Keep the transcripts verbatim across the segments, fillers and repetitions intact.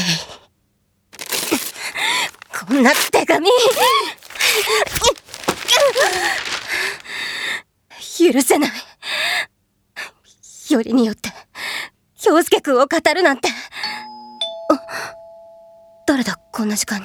こんな手紙許せない。よりによって恭介君を語るなんて。あ、誰だこんな時間に。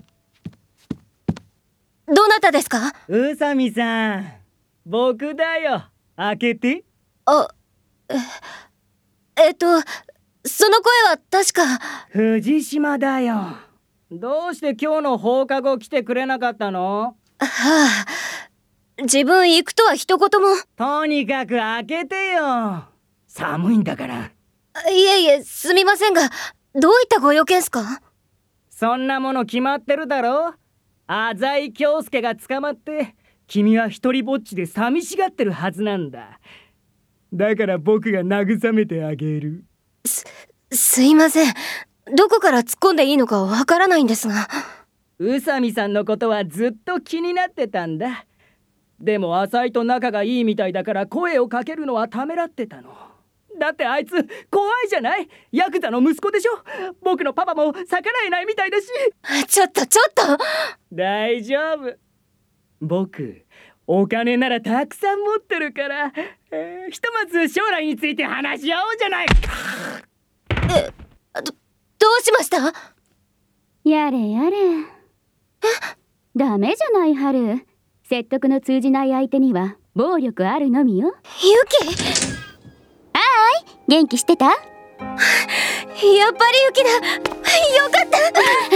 どなたですか？ 宇佐美さん、僕だよ。開けて。 あ、え、えっとその声は確か藤島だよ。どうして今日の放課後来てくれなかったの？ はあ、自分行くとは一言も。 とにかく開けてよ。寒いんだから。 いえいえ、すみませんが、どういったご用件すか？ そんなもの決まってるだろ。浅井恭介が捕まって君は一人ぼっちで寂しがってるはずなんだ。だから僕が慰めてあげる。 す、すいません。どこから突っ込んでいいのかわからないんですが。 宇佐美さんのことはずっと気になってたんだ。でも浅井と仲がいいみたいだから声をかけるのはためらってたの。だってあいつ怖いじゃない。ヤクザの息子でしょ。僕のパパも逆らえないみたいだし。 ちょっとちょっと。 大丈夫。僕お金ならたくさん持ってるから、えー、ひとまず将来について話し合おうじゃないか。 え、ど、どうしました？ やれやれ。え？ダメじゃない春。説得の通じない相手には暴力あるのみよ。 ユキ。 はーい、元気してた？やっぱりユキだ。よかった。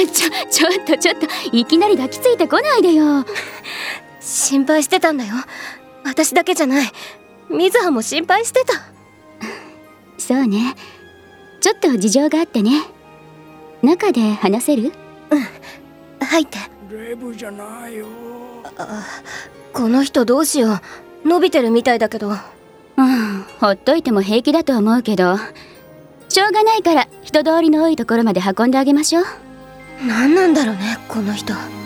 ちょ、ちょっとちょっと、いきなり抱きついてこないでよ。 心配してたんだよ。私だけじゃない。水葉も心配してた。 そうね。ちょっと事情があってね。中で話せる？ うん、入って。 レブじゃないよ。 あ、この人どうしよう。伸びてるみたいだけど。 うん、ほっといても平気だと思うけど、しょうがないから人通りの多いところまで運んであげましょう。 何なんだろうねこの人。